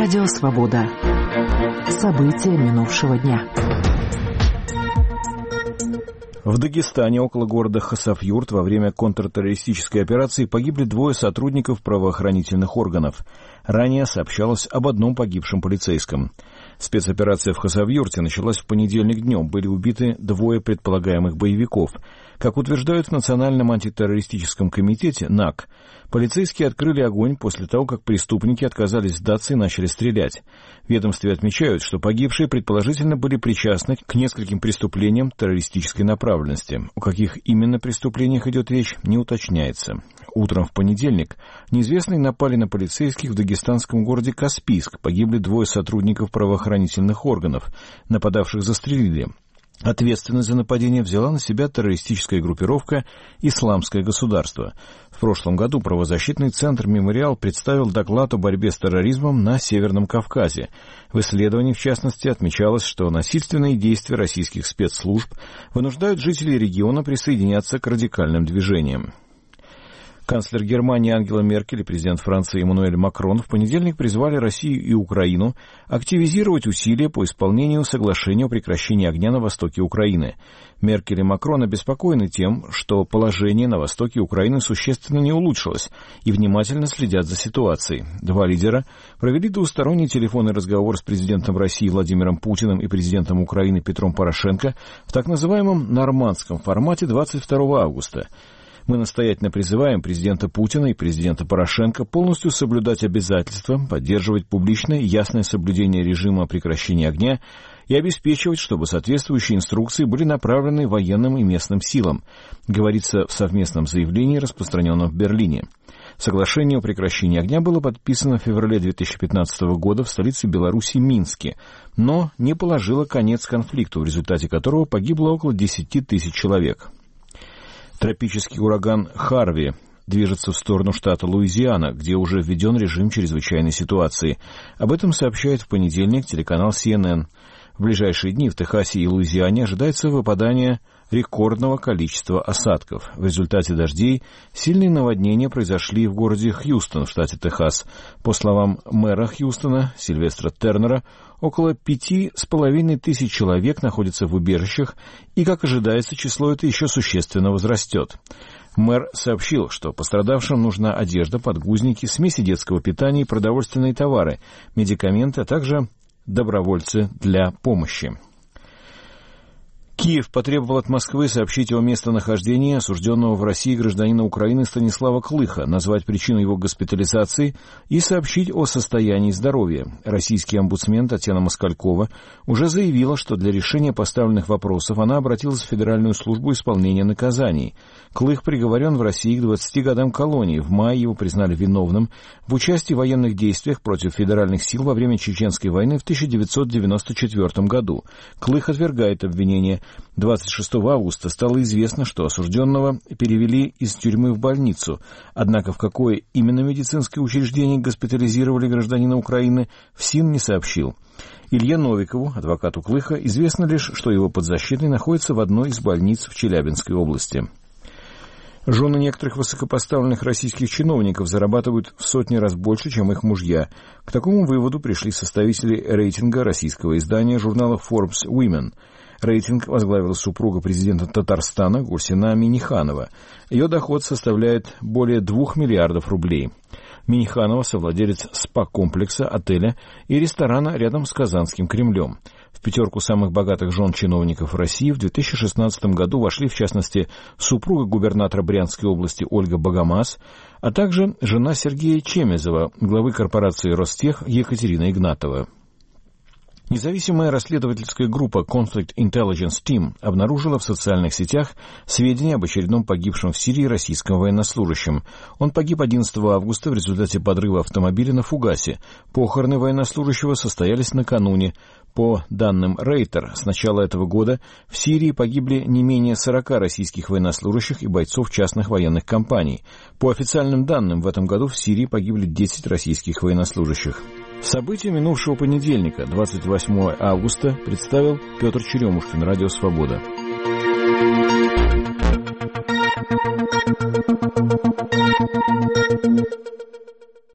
Радио «Свобода». События минувшего дня. В Дагестане, около города Хасавюрт, во время контртеррористической операции погибли 2 сотрудников правоохранительных органов. Ранее сообщалось об одном погибшем полицейском. Спецоперация в Хасавюрте началась в понедельник днем. Были убиты 2 предполагаемых боевиков. Как утверждают в Национальном антитеррористическом комитете НАК, полицейские открыли огонь после того, как преступники отказались сдаться и начали стрелять. В ведомстве отмечают, что погибшие предположительно были причастны к нескольким преступлениям террористической направленности. О каких именно преступлениях идет речь, не уточняется. Утром в понедельник неизвестные напали на полицейских в дагестанском городе Каспийск. Погибли 2 сотрудников правоохранительных органов. Нападавших застрелили. Ответственность за нападение взяла на себя террористическая группировка «Исламское государство». В прошлом году правозащитный центр «Мемориал» представил доклад о борьбе с терроризмом на Северном Кавказе. В исследовании, в частности, отмечалось, что насильственные действия российских спецслужб вынуждают жителей региона присоединяться к радикальным движениям. Канцлер Германии Ангела Меркель и президент Франции Эммануэль Макрон в понедельник призвали Россию и Украину активизировать усилия по исполнению соглашения о прекращении огня на востоке Украины. Меркель и Макрон обеспокоены тем, что положение на востоке Украины существенно не улучшилось, и внимательно следят за ситуацией. 2 лидера провели двусторонний телефонный разговор с президентом России Владимиром Путиным и президентом Украины Петром Порошенко в так называемом нормандском формате 22 августа. Мы настоятельно призываем президента Путина и президента Порошенко полностью соблюдать обязательства, поддерживать публичное и ясное соблюдение режима прекращения огня и обеспечивать, чтобы соответствующие инструкции были направлены военным и местным силам, говорится в совместном заявлении, распространенном в Берлине. Соглашение о прекращении огня было подписано в феврале 2015 года в столице Беларуси Минске, но не положило конец конфликту, в результате которого погибло около 10 тысяч человек. Тропический ураган Харви движется в сторону штата Луизиана, где уже введен режим чрезвычайной ситуации. Об этом сообщает в понедельник телеканал CNN. В ближайшие дни в Техасе и Луизиане ожидается выпадание рекордного количества осадков. В результате дождей сильные наводнения произошли в городе Хьюстон в штате Техас. По словам мэра Хьюстона Сильвестра Тернера, около 5,5 тысяч человек находятся в убежищах, и, как ожидается, число это еще существенно возрастет. Мэр сообщил, что пострадавшим нужна одежда, подгузники, смеси детского питания и продовольственные товары, медикаменты, а также добровольцы для помощи. Киев потребовал от Москвы сообщить о местонахождении осужденного в России гражданина Украины Станислава Клыха, назвать причину его госпитализации и сообщить о состоянии здоровья. Российский омбудсмен Татьяна Москалькова уже заявила, что для решения поставленных вопросов она обратилась в Федеральную службу исполнения наказаний. Клых приговорен в России к 20 годам колонии. В мае его признали виновным в участии в военных действиях против федеральных сил во время Чеченской войны в 1994 году. Клых отвергает обвинения. 26 августа стало известно, что осужденного перевели из тюрьмы в больницу. Однако в какое именно медицинское учреждение госпитализировали гражданина Украины, ФСИН не сообщил. Илье Новикову, адвокату Клыха, известно лишь, что его подзащитный находится в одной из больниц в Челябинской области. Жены некоторых высокопоставленных российских чиновников зарабатывают в сотни раз больше, чем их мужья. К такому выводу пришли составители рейтинга российского издания журнала Forbes Women. Рейтинг возглавила супруга президента Татарстана Гульсина Миниханова. Ее доход составляет более 2 миллиардов рублей. Миниханова — совладелец спа-комплекса, отеля и ресторана рядом с Казанским Кремлем. В 5 самых богатых жен чиновников России в 2016 году вошли, в частности, супруга губернатора Брянской области Ольга Богомаз, а также жена Сергея Чемезова, главы корпорации «Ростех» Екатерина Игнатова. Независимая расследовательская группа Conflict Intelligence Team обнаружила в социальных сетях сведения об очередном погибшем в Сирии российском военнослужащем. Он погиб 11 августа в результате подрыва автомобиля на фугасе. Похороны военнослужащего состоялись накануне. По данным Рейтер, с начала этого года в Сирии погибли не менее 40 российских военнослужащих и бойцов частных военных компаний. По официальным данным, в этом году в Сирии погибли 10 российских военнослужащих. События минувшего понедельника, 28 августа, представил Петр Черемушкин, Радио «Свобода».